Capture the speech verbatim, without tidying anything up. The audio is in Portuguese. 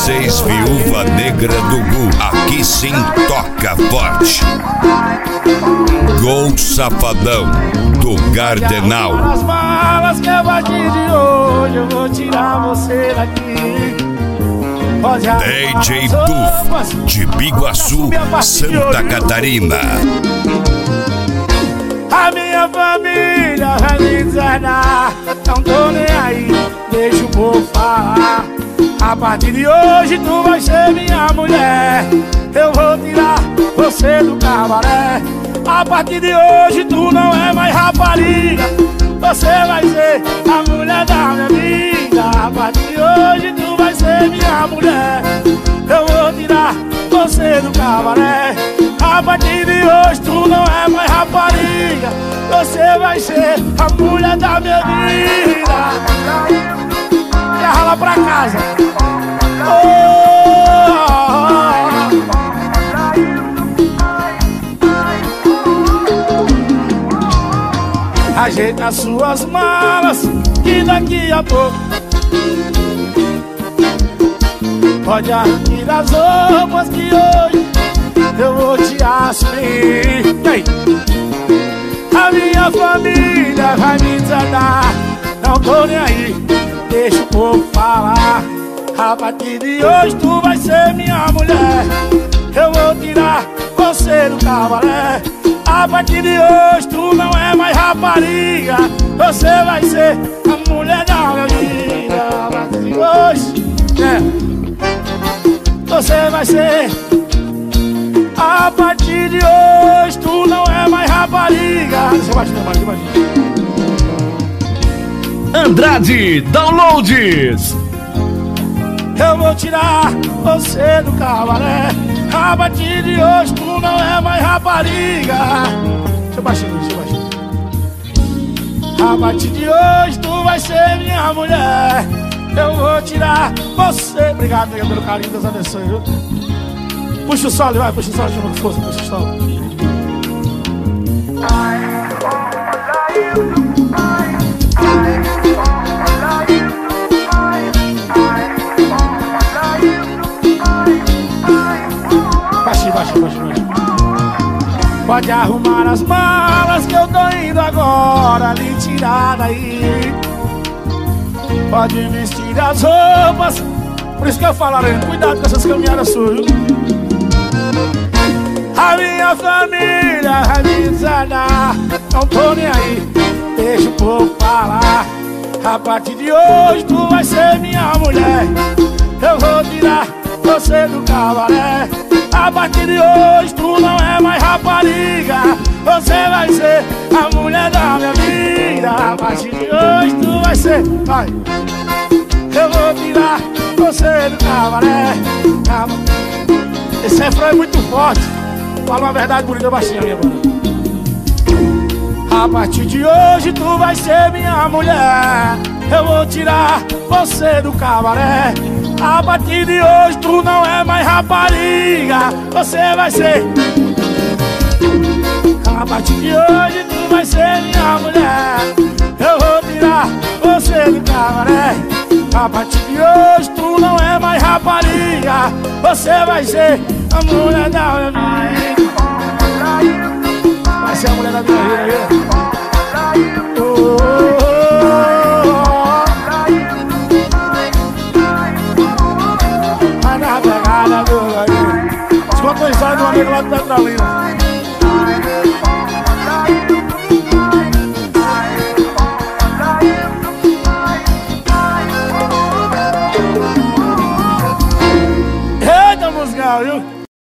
vocês, Viúva Negra do Gu. Aqui sim toca forte. Gol Safadão do Gardenal. As malas que a partir de hoje eu vou tirar você daqui. D J Buff de Biguaçu, Santa Catarina. A minha família vai me desanar, não tô nem aí, deixa o povo falar. A partir de hoje tu vai ser minha mulher. Eu vou tirar você do cabaré. A partir de hoje tu não é mais rapariga, você vai ser a mulher da minha vida. A partir de hoje tu vai ser minha mulher. Eu vou tirar você do cabaré. A partir de hoje tu não é mais rapariga, você vai ser a mulher da minha vida. Já rala pra casa. Oh, ajeita as suas malas que daqui a pouco pode arrancar as roupas que hoje eu vou te assumir. A minha família vai me desanar, não tô nem aí, deixa o povo falar. A partir de hoje tu vai ser minha mulher. Eu vou tirar você do cabaré. A partir de hoje tu não é mais rapariga, você vai ser a mulher da minha vida. A partir de hoje, é, você vai ser. A partir de hoje tu não é mais rapariga. Deixa eu baixar, baixar, baixar. Andrade Downloads. Eu vou tirar você do cabaré. A partir de hoje tu não é mais rapariga. Deixa eu baixar, deixa eu baixar. A partir de hoje tu vai ser minha mulher. Eu vou tirar você. Obrigado, nega, pelo carinho, Deus abençoe, viu? Puxa o solo, vai, puxa o solo, chama com força, puxa o solo. Baixa, baixa, baixa, baixa. Pode arrumar as malas que eu tô indo agora lhe tirar daí. Pode vestir as roupas, por isso que eu falo, cuidado com essas caminhadas suas, viu? A minha família vai me desanar, não tô nem aí, deixa o povo falar. A partir de hoje tu vai ser minha mulher. Eu vou tirar você do cabaré. A partir de hoje tu não é mais rapariga, você vai ser a mulher da minha vida. A partir de hoje tu vai ser, vai. Eu vou tirar você do cabaré. Esse refrão é muito forte. Fala uma verdade bonita baixinha, minha mano. A partir de hoje tu vai ser minha mulher. Eu vou tirar você do cabaré. A partir de hoje tu não é mais rapariga, você vai ser. A partir de hoje tu vai ser minha mulher. Eu vou tirar você do cabaré. A partir de hoje tu não é mais rapariga, você vai ser a mulher da minha vida. Vai ser a mulher da minha vida. Oh, oh, oh. Vai na pegada do garoto. Escuta a história do amigo lá do Petrolina. Eita, musical, viu?